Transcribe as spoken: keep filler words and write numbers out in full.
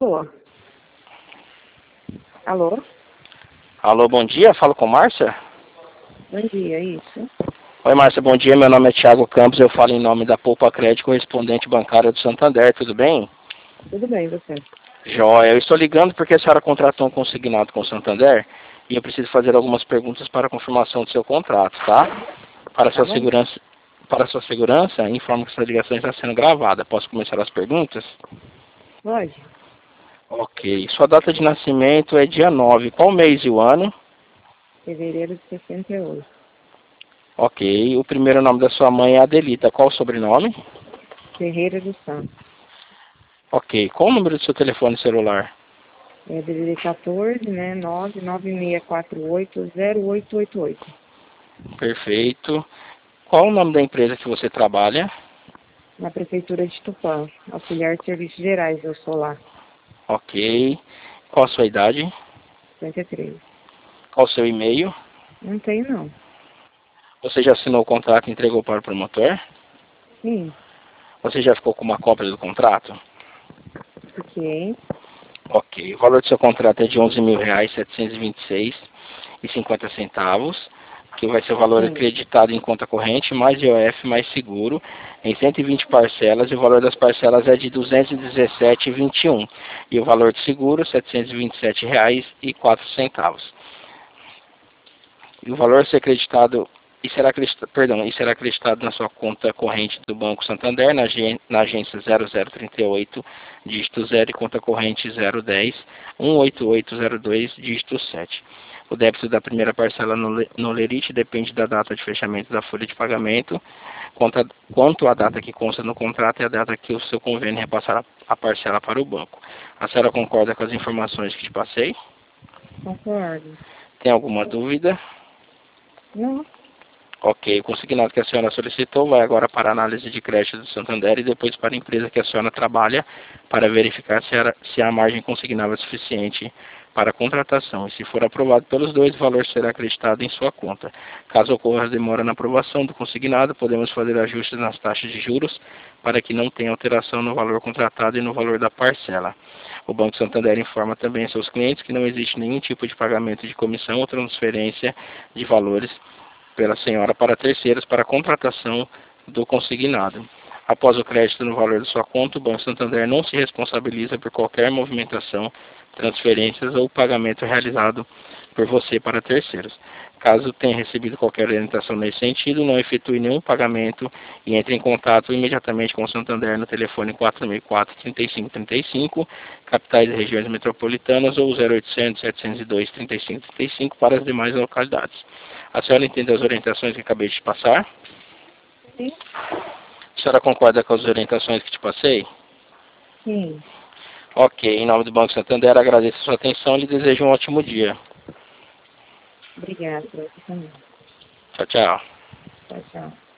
Alô? Alô? Alô, bom dia, falo com Márcia? Bom dia, isso. Oi, Márcia, bom dia, meu nome é Thiago Campos, eu falo em nome da Poupa Crédito, correspondente bancária do Santander, tudo bem? Tudo bem, você? Joia, eu estou ligando porque a senhora contratou um consignado com o Santander e eu preciso fazer algumas perguntas para a confirmação do seu contrato, tá? Para Tá sua bom? segurança, para sua segurança, informo que essa ligação está sendo gravada. Posso começar as perguntas? Pode. Ok. Sua data de nascimento é dia nove. Qual mês e o ano? Fevereiro de sessenta e oito. Ok. O primeiro nome da sua mãe é Adelita. Qual o sobrenome? Ferreira dos Santos. Ok. Qual o número do seu telefone celular? É D D D quatorze, né? nove nove seis quatro oito zero oito oito oito. Perfeito. Qual o nome da empresa que você trabalha? Na Prefeitura de Tupã. Auxiliar de Serviços Gerais, eu sou lá. Ok. Qual a sua idade? cinquenta e três. Qual o seu e-mail? Não tenho, não. Você já assinou o contrato e entregou para o promotor? Sim. Você já ficou com uma cópia do contrato? Fiquei. Ok. O valor do seu contrato é de onze mil reais, setecentos e vinte e seis e cinquenta centavos, que vai ser o valor Sim. acreditado em conta corrente, mais I O F, mais seguro, em cento e vinte parcelas, e o valor das parcelas é de duzentos e dezessete reais e vinte e um centavos. E o valor de seguro, setecentos e vinte e sete reais e quatro centavos. E o valor a ser acreditado e será acreditado, perdão, e será acreditado na sua conta corrente do Banco Santander, na, na agência zero zero trinta e oito, dígito zero, e conta corrente zero dez, um oito oito zero dois, dígito sete. O débito da primeira parcela no, no Lerite depende da data de fechamento da folha de pagamento, quanto, a, quanto a data que consta no contrato e a data que o seu convênio repassar a parcela para o banco. A senhora concorda com as informações que te passei? Concordo. Tem alguma dúvida? Não. Ok, o consignado que a senhora solicitou vai agora para a análise de crédito do Santander e depois para a empresa que a senhora trabalha para verificar se, era, se a margem consignável é suficiente para a contratação. E se for aprovado pelos dois, o valor será acreditado em sua conta. Caso ocorra demora na aprovação do consignado, podemos fazer ajustes nas taxas de juros para que não tenha alteração no valor contratado e no valor da parcela. O Banco Santander informa também a seus clientes que não existe nenhum tipo de pagamento de comissão ou transferência de valores pela senhora para terceiros para a contratação do consignado. Após o crédito no valor da sua conta, o Banco Santander não se responsabiliza por qualquer movimentação, transferências ou pagamento realizado por você para terceiros. Caso tenha recebido qualquer orientação nesse sentido, não efetue nenhum pagamento e entre em contato imediatamente com o Santander no telefone quatro mil e quatro, trinta e cinco trinta e cinco, capitais e regiões metropolitanas, ou zero oitocentos, setecentos e dois, trinta e cinco trinta e cinco para as demais localidades. A senhora entende as orientações que acabei de te passar? Sim. A senhora concorda com as orientações que te passei? Sim. Ok, em nome do Banco Santander, agradeço a sua atenção e lhe desejo um ótimo dia. Obrigada. Você também. Tchau, tchau. Tchau, tchau.